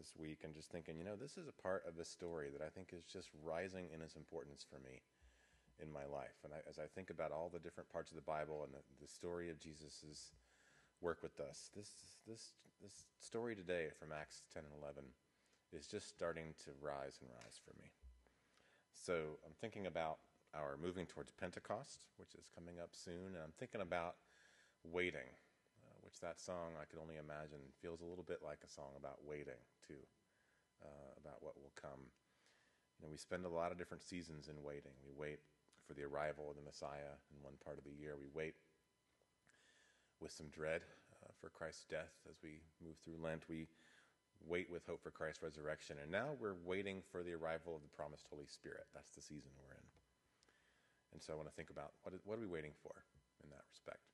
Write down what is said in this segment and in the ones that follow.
this week and just thinking, this is a part of the story that I think is just rising in its importance for me in my life. And as I think about all the different parts of the Bible and the story of Jesus's work with us, this story today from Acts 10 and 11 is just starting to rise and rise for me. So I'm thinking about our moving towards Pentecost, which is coming up soon, and I'm thinking about waiting, which that song I could only imagine feels a little bit like a song about waiting too, about what will come. We spend a lot of different seasons in waiting. We wait for the arrival of the Messiah in one part of the year. We wait with some dread for Christ's death as we move through Lent. We wait with hope for Christ's resurrection. And now we're waiting for the arrival of the promised Holy Spirit. That's the season we're in. And so I want to think about what are we waiting for in that respect.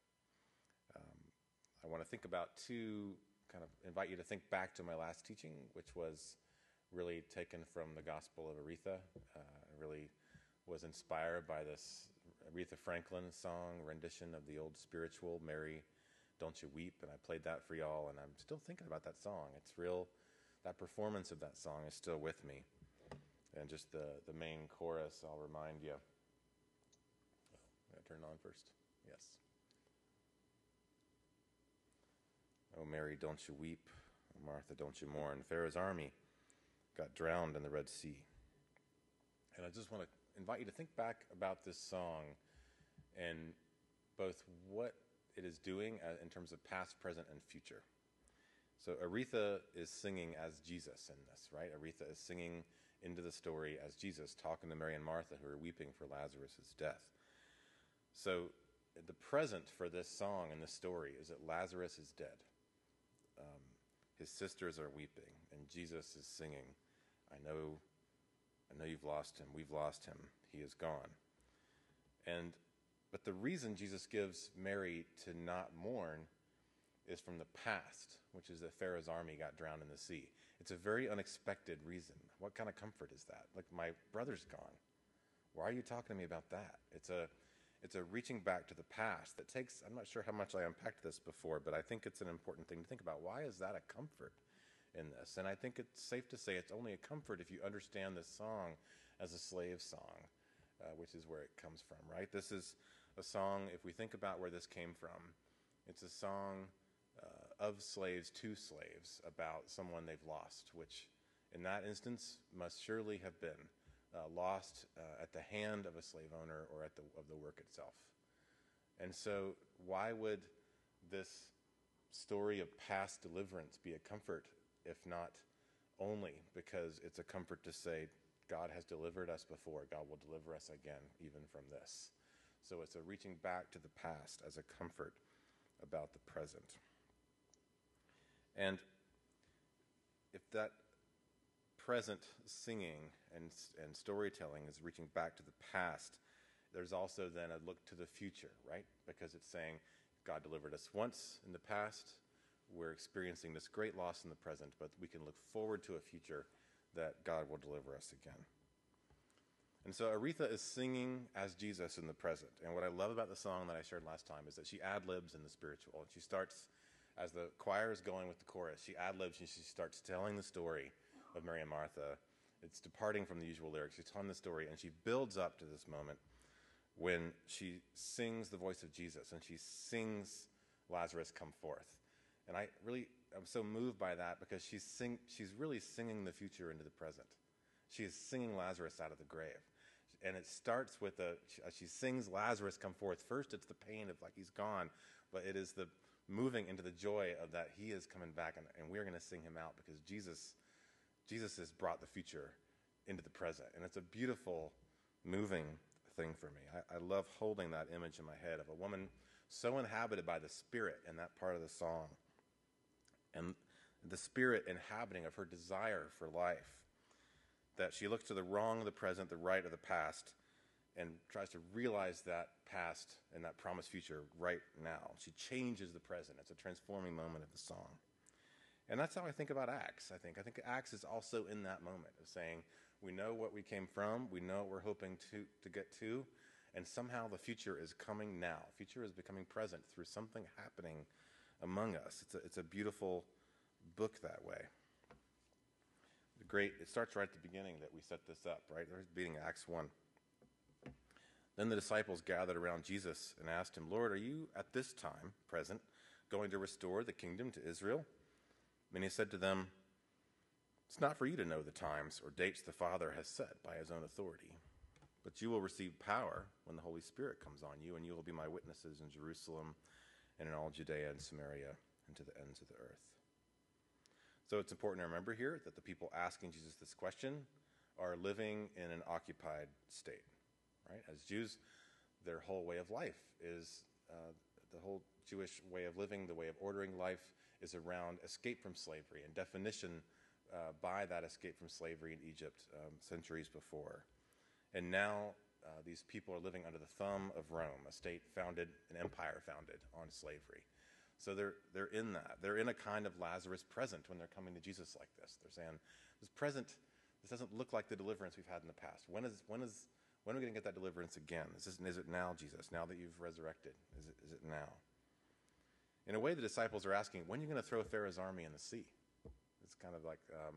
I want to think about kind of invite you to think back to my last teaching, which was really taken from the Gospel of Aretha. I really was inspired by this Aretha Franklin song rendition of the old spiritual, Mary, Don't You Weep, and I played that for y'all, and I'm still thinking about that song. It's real, that performance of that song is still with me. And just the main chorus, I'll remind you. I turn it on first? Yes. Oh, Mary, don't you weep. Oh, Martha, don't you mourn. Pharaoh's army got drowned in the Red Sea. And I just want to invite you to think back about this song and both what it is doing in terms of past, present, and future. So Aretha is singing as Jesus in this, right? Aretha is singing into the story as Jesus, talking to Mary and Martha, who are weeping for Lazarus' death. So the present for this song and this story is that Lazarus is dead. His sisters are weeping, and Jesus is singing, I know you've lost him. We've lost him. He is gone. But the reason Jesus gives Mary to not mourn is from the past, which is that Pharaoh's army got drowned in the sea. It's a very unexpected reason. What kind of comfort is that? Like, my brother's gone. Why are you talking to me about that? It's a reaching back to the past that takes, I'm not sure how much I unpacked this before, but I think it's an important thing to think about. Why is that a comfort in this? And I think it's safe to say it's only a comfort if you understand this song as a slave song, which is where it comes from, right? This is a song, if we think about where this came from, it's a song of slaves to slaves about someone they've lost, which in that instance must surely have been lost at the hand of a slave owner or of the work itself. And so why would this story of past deliverance be a comfort, if not only because it's a comfort to say God has delivered us before, God will deliver us again even from this. So it's a reaching back to the past as a comfort about the present. And if that present singing and storytelling is reaching back to the past, there's also then a look to the future, right? Because it's saying God delivered us once in the past, we're experiencing this great loss in the present, but we can look forward to a future that God will deliver us again. And so Aretha is singing as Jesus in the present. And what I love about the song that I shared last time is that she ad-libs in the spiritual. And she starts, as the choir is going with the chorus, she ad-libs and she starts telling the story of Mary and Martha. It's departing from the usual lyrics. She's telling the story, and she builds up to this moment when she sings the voice of Jesus, and she sings Lazarus come forth. And I'm so moved by that because she's really singing the future into the present. She is singing Lazarus out of the grave. And it starts with she sings Lazarus come forth. First, it's the pain of like he's gone, but it is the moving into the joy of that he is coming back, and we're going to sing him out because Jesus has brought the future into the present. And it's a beautiful, moving thing for me. I love holding that image in my head of a woman so inhabited by the Spirit in that part of the song. And the Spirit inhabiting of her desire for life, that she looks to the wrong of the present, the right of the past, and tries to realize that past and that promised future right now. She changes the present. It's a transforming moment of the song. And that's how I think about Acts, I think. I think Acts is also in that moment of saying, we know what we came from, we know what we're hoping to get to, and somehow the future is coming now. The future is becoming present through something happening among us. It's a beautiful book that way. great. It starts right at the beginning that we set this up, right? There's beginning of Acts 1. Then the disciples gathered around Jesus and asked him, Lord, are you at this time, present, going to restore the kingdom to Israel? And he said to them, it's not for you to know the times or dates the Father has set by his own authority, but you will receive power when the Holy Spirit comes on you, and you will be my witnesses in Jerusalem and in all Judea and Samaria and to the ends of the earth. So it's important to remember here that the people asking Jesus this question are living in an occupied state, right? As Jews, their whole way of life is, the whole Jewish way of living, the way of ordering life is around escape from slavery and definition by that escape from slavery in Egypt centuries before. And now these people are living under the thumb of Rome, a state founded, an empire founded on slavery. So they're in that. They're in a kind of Lazarus present when they're coming to Jesus like this. They're saying, this present, this doesn't look like the deliverance we've had in the past. When are we going to get that deliverance again? Is it now, Jesus, now that you've resurrected? Is it now? In a way, the disciples are asking, when are you going to throw Pharaoh's army in the sea? It's kind of like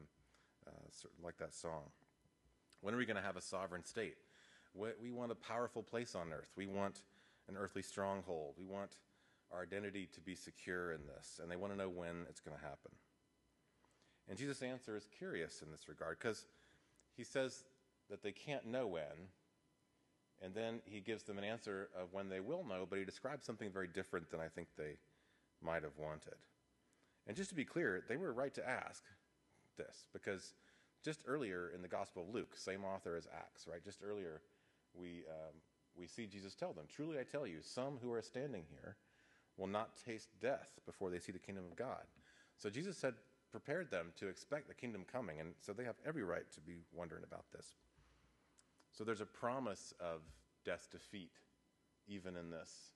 that song. When are we going to have a sovereign state? We want a powerful place on earth. We want an earthly stronghold. We want our identity to be secure in this. And they want to know when it's going to happen. And Jesus' answer is curious in this regard because he says that they can't know when. And then he gives them an answer of when they will know, but he describes something very different than I think they might have wanted. And just to be clear, they were right to ask this because just earlier in the Gospel of Luke, same author as Acts, right? Just earlier, we see Jesus tell them, truly I tell you, some who are standing here will not taste death before they see the kingdom of God. So Jesus had prepared them to expect the kingdom coming, and so they have every right to be wondering about this. So there's a promise of death's defeat, even in this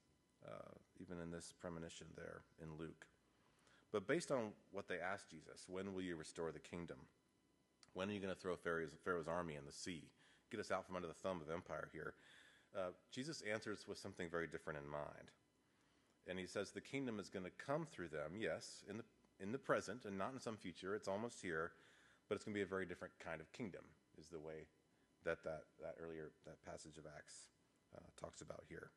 premonition there in Luke. But based on what they asked Jesus, when will you restore the kingdom? When are you going to throw Pharaoh's army in the sea? Get us out from under the thumb of empire here. Jesus answers with something very different in mind. And he says the kingdom is going to come through them, yes, in the present and not in some future. It's almost here, but it's going to be a very different kind of kingdom, is the way that passage of Acts talks about here.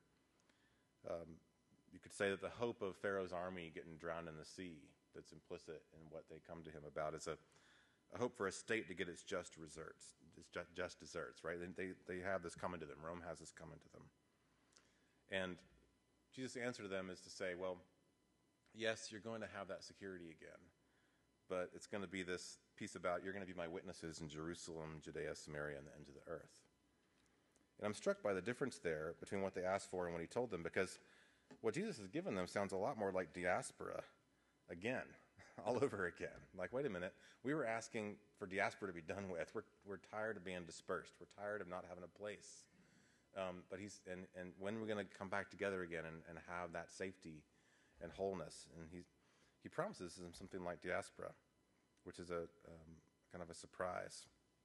You could say that the hope of Pharaoh's army getting drowned in the sea that's implicit in what they come to him about is a hope for a state to get its just deserts, right? They have this coming to them. Rome has this coming to them. And Jesus' answer to them is to say, well, yes, you're going to have that security again, but it's going to be this piece about you're going to be my witnesses in Jerusalem, Judea, Samaria, and the ends of the earth. And I'm struck by the difference there between what they asked for and what he told them, because what Jesus has given them sounds a lot more like diaspora again, all over again. Like, wait a minute, we were asking for diaspora to be done with. We're tired of being dispersed. We're tired of not having a place. But when we're going to come back together again and have that safety and wholeness. And he promises them something like diaspora, which is a kind of a surprise.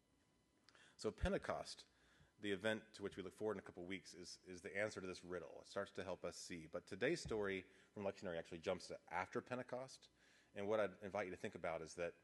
So Pentecost, the event to which we look forward in a couple of weeks, is the answer to this riddle. It starts to help us see. But today's story from Lectionary actually jumps to after Pentecost. And what I'd invite you to think about is that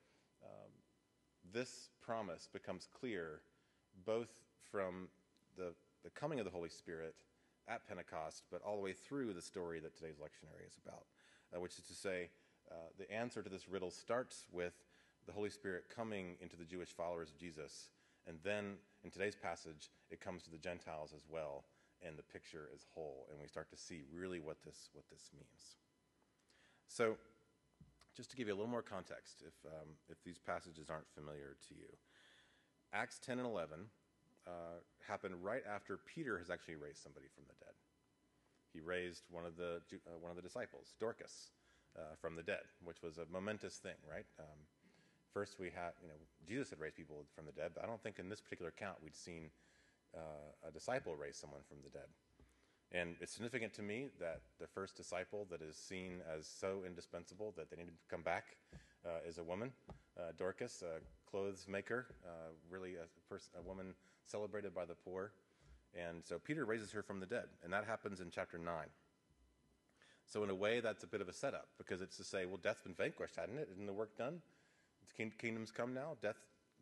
this promise becomes clear both from the coming of the Holy Spirit at Pentecost, but all the way through the story that today's lectionary is about, which is to say the answer to this riddle starts with the Holy Spirit coming into the Jewish followers of Jesus, and then in today's passage, it comes to the Gentiles as well, and the picture is whole, and we start to see really what this means. So, just to give you a little more context, if these passages aren't familiar to you, Acts 10 and 11 happened right after Peter has actually raised somebody from the dead. He raised one of the disciples, Dorcas, from the dead, which was a momentous thing, right? First, Jesus had raised people from the dead, but I don't think in this particular account we'd seen a disciple raise someone from the dead. And it's significant to me that the first disciple that is seen as so indispensable that they need to come back is a woman, Dorcas, a clothes maker, really a woman celebrated by the poor. And so Peter raises her from the dead, and that happens in chapter 9. So in a way, that's a bit of a setup, because it's to say, well, death's been vanquished, hadn't it? Isn't the work done? The kingdom's come now. Death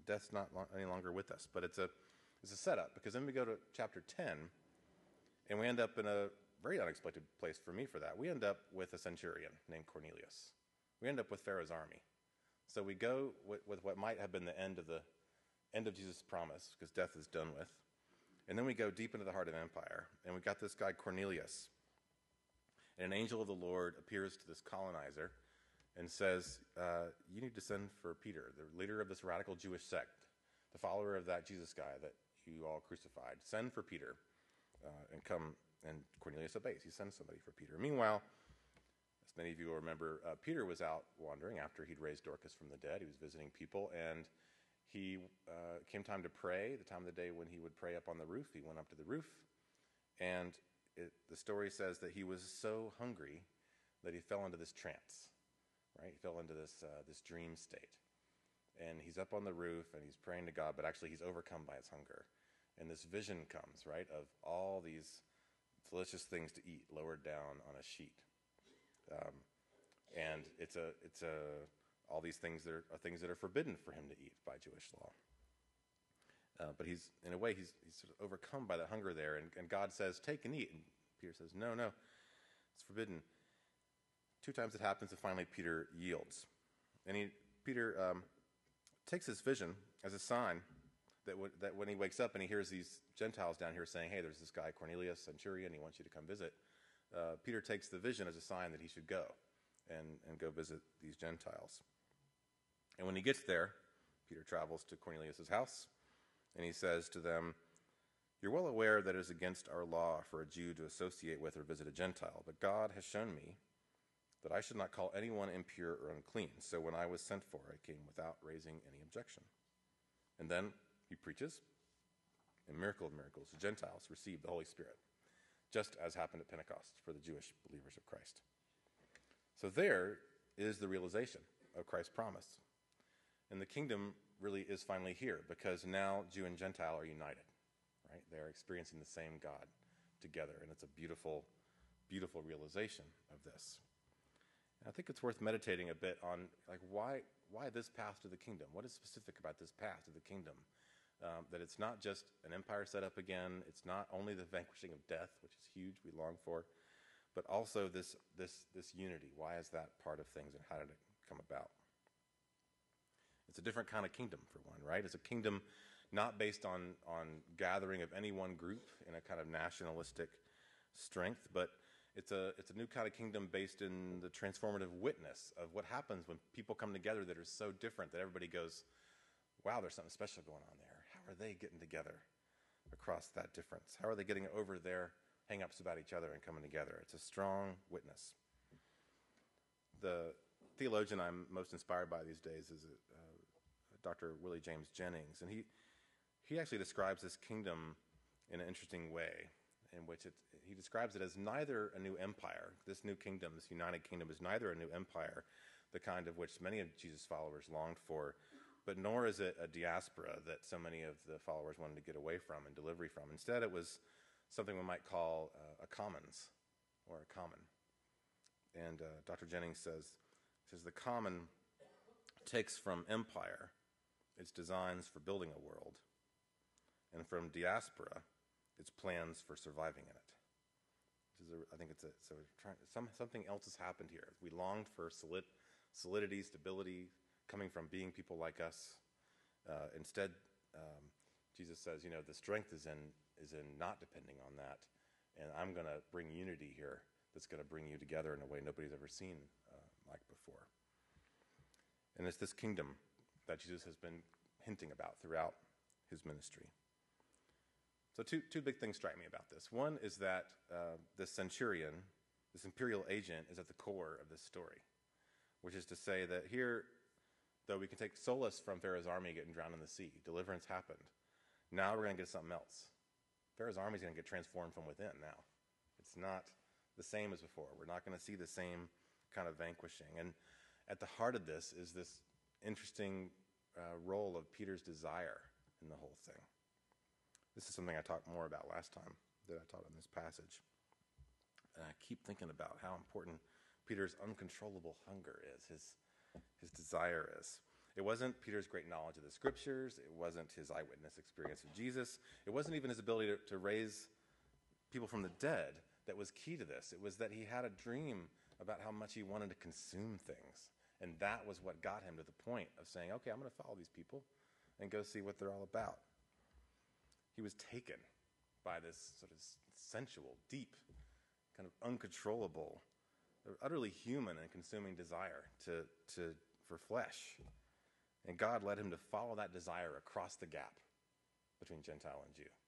Death's not any longer with us. But it's a setup, because then we go to chapter 10, and we end up in a very unexpected place for me for that. We end up with a centurion named Cornelius. We end up with Pharaoh's army. So we go with what might have been the end of Jesus' promise, because death is done with. And then we go deep into the heart of empire, and we got this guy Cornelius. And an angel of the Lord appears to this colonizer and says, you need to send for Peter, the leader of this radical Jewish sect, the follower of that Jesus guy that you all crucified. Send for Peter and come. And Cornelius obeys. He sends somebody for Peter. Meanwhile, as many of you will remember, Peter was out wandering after he'd raised Dorcas from the dead. He was visiting people, and he came time to pray, the time of the day when he would pray up on the roof. He went up to the roof, and the story says that he was so hungry that he fell into this trance, right? He fell into this dream state. And he's up on the roof, and he's praying to God, but actually he's overcome by his hunger. And this vision comes, right, of all these delicious things to eat lowered down on a sheet. And it's all these things that are things that are forbidden for him to eat by Jewish law. But he's, in a way, he's sort of overcome by that hunger there. And God says, take and eat. And Peter says, no, it's forbidden. 2 times it happens, and finally Peter yields. And Peter takes this vision as a sign that when he wakes up and he hears these Gentiles down here saying, hey, there's this guy Cornelius, centurion, he wants you to come visit. Peter takes the vision as a sign that he should go and go visit these Gentiles. And when he gets there, Peter travels to Cornelius' house, and he says to them, you're well aware that it is against our law for a Jew to associate with or visit a Gentile, but God has shown me that I should not call anyone impure or unclean. So when I was sent for, I came without raising any objection. And then he preaches, and miracle of miracles, the Gentiles receive the Holy Spirit, just as happened at Pentecost for the Jewish believers of Christ. So there is the realization of Christ's promise. And the kingdom really is finally here, because now Jew and Gentile are united, right? They're experiencing the same God together, and it's a beautiful, beautiful realization of this. And I think it's worth meditating a bit on, like, why this path to the kingdom? What is specific about this path to the kingdom? That it's not just an empire set up again. It's not only the vanquishing of death, which is huge, we long for, but also this unity. Why is that part of things, and how did it come about? It's a different kind of kingdom, for one, right? It's a kingdom not based on gathering of any one group in a kind of nationalistic strength, but it's a new kind of kingdom based in the transformative witness of what happens when people come together that are so different that everybody goes, wow, there's something special going on there. How are they getting together across that difference? How are they getting over their hang-ups about each other and coming together? It's a strong witness. The theologian I'm most inspired by these days is Dr. Willie James Jennings, and he actually describes this kingdom in an interesting way, in which he describes it as neither a new empire. This new kingdom, this united kingdom, is neither a new empire, the kind of which many of Jesus' followers longed for, but nor is it a diaspora that so many of the followers wanted to get away from and delivery from. Instead, it was something we might call a commons, or a common. And Dr. Jennings says the common takes from empire its designs for building a world, and from diaspora its plans for surviving in it. I think something else has happened here. We longed for solidity, stability, coming from being people like us. Instead, Jesus says, the strength is in not depending on that, and I'm going to bring unity here that's going to bring you together in a way nobody's ever seen like before. And it's this kingdom that Jesus has been hinting about throughout his ministry. So two big things strike me about this. One is that this centurion, this imperial agent, is at the core of this story, which is to say that here, though we can take solace from Pharaoh's army getting drowned in the sea, deliverance happened. Now we're going to get something else. Pharaoh's army is going to get transformed from within now. It's not the same as before. We're not going to see the same kind of vanquishing. And at the heart of this is this interesting role of Peter's desire in the whole thing. This is something I talked more about last time that I taught in this passage. And I keep thinking about how important Peter's uncontrollable hunger is, his desire is. It wasn't Peter's great knowledge of the scriptures. It wasn't his eyewitness experience of Jesus. It wasn't even his ability to raise people from the dead that was key to this. It was that he had a dream about how much he wanted to consume things. And that was what got him to the point of saying, okay, I'm going to follow these people and go see what they're all about. He was taken by this sort of sensual, deep, kind of uncontrollable, utterly human and consuming desire for flesh. And God led him to follow that desire across the gap between Gentile and Jew.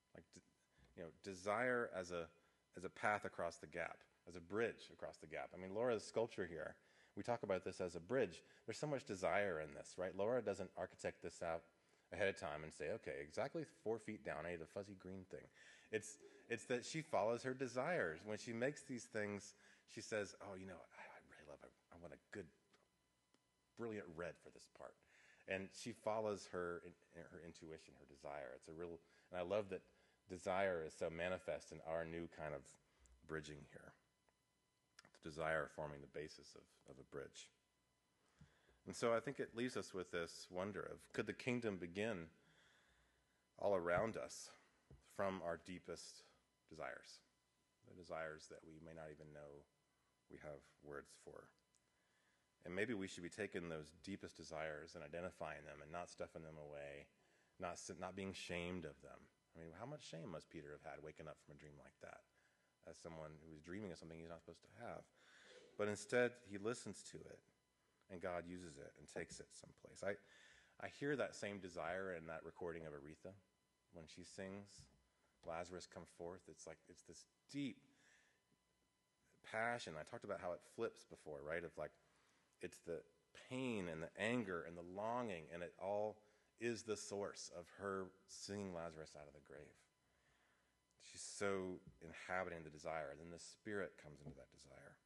Desire as a path across the gap, as a bridge across the gap. I mean, Laura's sculpture here, we talk about this as a bridge. There's so much desire in this, right? Laura doesn't architect this out ahead of time and say, okay, exactly 4 feet down, I need a fuzzy green thing. It's that she follows her desires. When she makes these things, she says, oh, I really love it. I want a good, brilliant red for this part. And she follows her intuition, her desire. And I love that desire is so manifest in our new kind of bridging here. The desire forming the basis of a bridge. And so I think it leaves us with this wonder of, could the kingdom begin all around us from our deepest desires? The desires that we may not even know we have words for. And maybe we should be taking those deepest desires and identifying them and not stuffing them away, not being shamed of them. I mean, how much shame must Peter have had waking up from a dream like that as someone who is dreaming of something he's not supposed to have? But instead, he listens to it, and God uses it and takes it someplace. I hear that same desire in that recording of Aretha when she sings, Lazarus come forth. It's this deep passion. I talked about how it flips before, right? Of it's the pain and the anger and the longing, and it all is the source of her singing Lazarus out of the grave. She's so inhabiting the desire. Then the Spirit comes into that desire.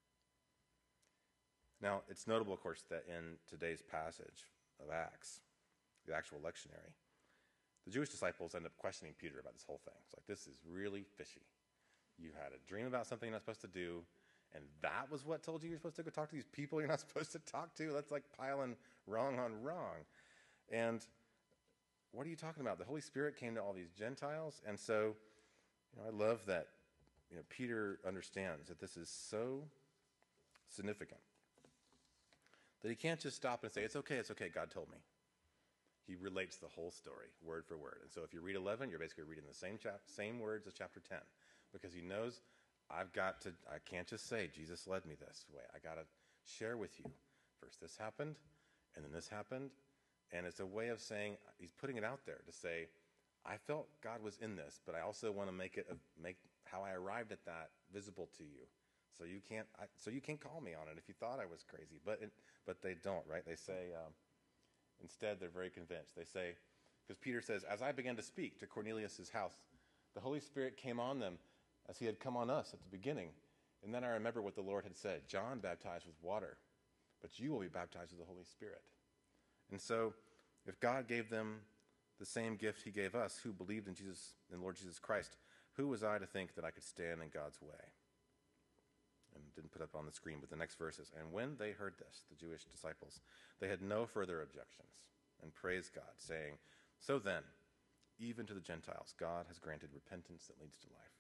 Now, it's notable, of course, that in today's passage of Acts, the actual lectionary, the Jewish disciples end up questioning Peter about this whole thing. It's like, this is really fishy. You had a dream about something you're not supposed to do, and that was what told you you're supposed to go talk to these people you're not supposed to talk to? That's like piling wrong on wrong. And what are you talking about? The Holy Spirit came to all these Gentiles. And so, I love that, Peter understands that this is so significant that he can't just stop and say, it's okay, God told me. He relates the whole story, word for word. And so if you read 11, you're basically reading the same words as chapter 10, because he knows I can't just say, Jesus led me this way. I got to share with you. First this happened, and then this happened. And it's a way of saying, he's putting it out there to say, I felt God was in this, but I also want to make how I arrived at that visible to you. So you can't call me on it if you thought I was crazy. But they don't, right? They say, instead, they're very convinced. They say, because Peter says, as I began to speak to Cornelius' house, the Holy Spirit came on them as he had come on us at the beginning. And then I remember what the Lord had said. John baptized with water, but you will be baptized with the Holy Spirit. And so, if God gave them the same gift he gave us, who believed in Lord Jesus Christ, who was I to think that I could stand in God's way? And didn't put up on the screen, but the next verse is, and when they heard this, the Jewish disciples, they had no further objections and praised God, saying, so then, even to the Gentiles, God has granted repentance that leads to life.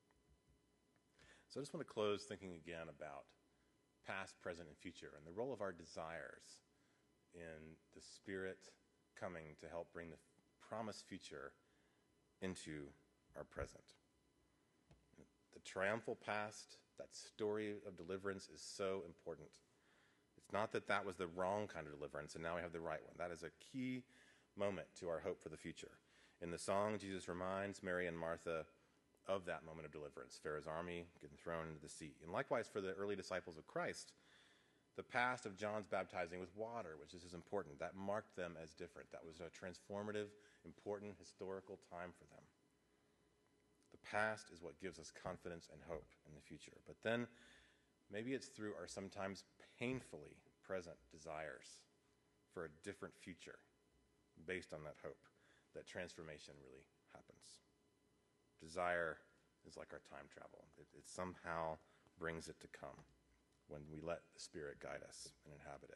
So I just want to close thinking again about past, present, and future, and the role of our desires in the Spirit coming to help bring the promised future into our present. The triumphal past, that story of deliverance, is so important. It's not that was the wrong kind of deliverance, and now we have the right one. That is a key moment to our hope for the future. In the song, Jesus reminds Mary and Martha of that moment of deliverance, Pharaoh's army getting thrown into the sea. And likewise for the early disciples of Christ, the past of John's baptizing with water, which is important, that marked them as different. That was a transformative, important, historical time for them. The past is what gives us confidence and hope in the future. But then maybe it's through our sometimes painfully present desires for a different future based on that hope that transformation really happens. Desire is like our time travel. It somehow brings it to come when we let the Spirit guide us and inhabit it.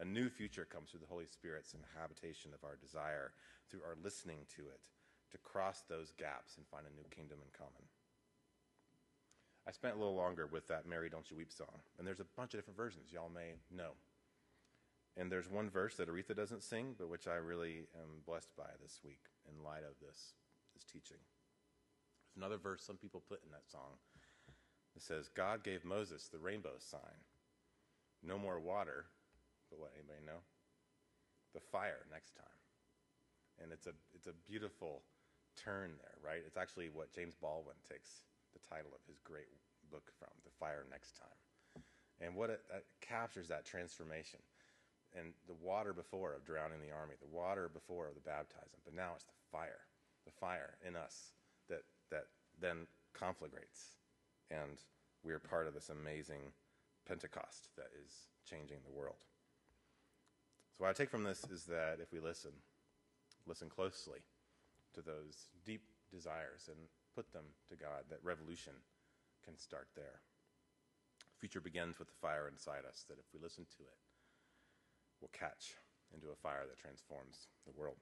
A new future comes through the Holy Spirit's habitation of our desire, through our listening to it, to cross those gaps and find a new kingdom in common. I spent a little longer with that Mary Don't You Weep song, and there's a bunch of different versions y'all may know. And there's one verse that Aretha doesn't sing, but which I really am blessed by this week in light of this teaching. There's another verse some people put in that song that says, God gave Moses the rainbow sign. No more water, but what, anybody know? The fire next time. And it's a beautiful turn there, right? It's actually what James Baldwin takes the title of his great book from, The Fire Next Time. And what it captures that transformation. And the water before of drowning the army, the water before of the baptism, but now it's the fire in us that then conflagrates. And we are part of this amazing Pentecost that is changing the world. So what I take from this is that if we listen closely to those deep desires and put them to God, that revolution can start there. The future begins with the fire inside us, that if we listen to it, we'll catch into a fire that transforms the world.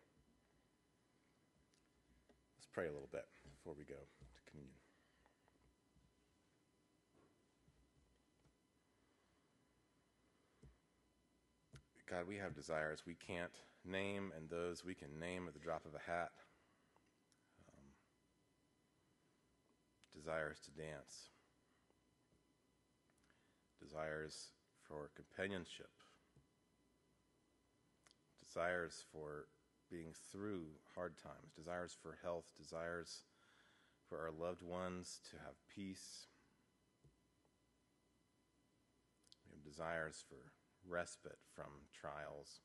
Let's pray a little bit before we go to communion. God, we have desires we can't name, and those we can name at the drop of a hat. Desires to dance. Desires for companionship. Desires for being through hard times. Desires for health. Desires for our loved ones to have peace. We have desires for respite from trials.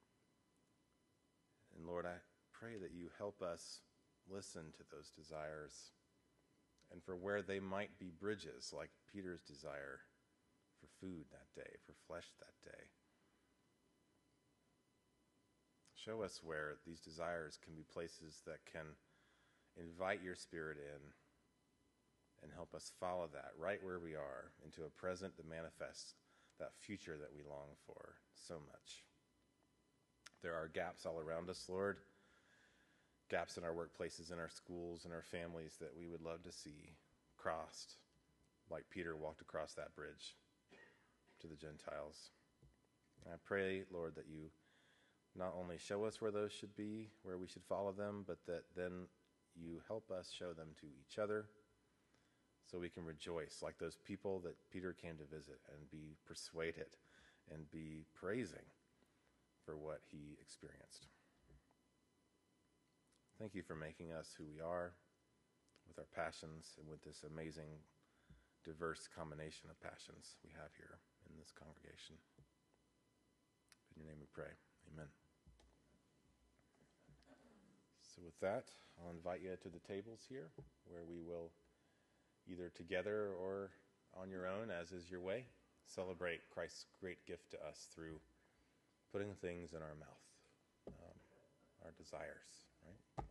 And Lord, I pray that you help us listen to those desires, and for where they might be bridges, like Peter's desire for food that day, for flesh that day. Show us where these desires can be places that can invite your Spirit in and help us follow that right where we are into a present that manifests that future that we long for so much. There are gaps all around us, Lord. Gaps in our workplaces, in our schools, in our families that we would love to see crossed, like Peter walked across that bridge to the Gentiles. And I pray, Lord, that you not only show us where those should be, where we should follow them, but that then you help us show them to each other so we can rejoice like those people that Peter came to visit and be persuaded and be praising for what he experienced. Thank you for making us who we are with our passions and with this amazing, diverse combination of passions we have here in this congregation. In your name we pray. Amen. So with that, I'll invite you to the tables here where we will either together or on your own, as is your way, celebrate Christ's great gift to us through putting things in our mouth, our desires, right?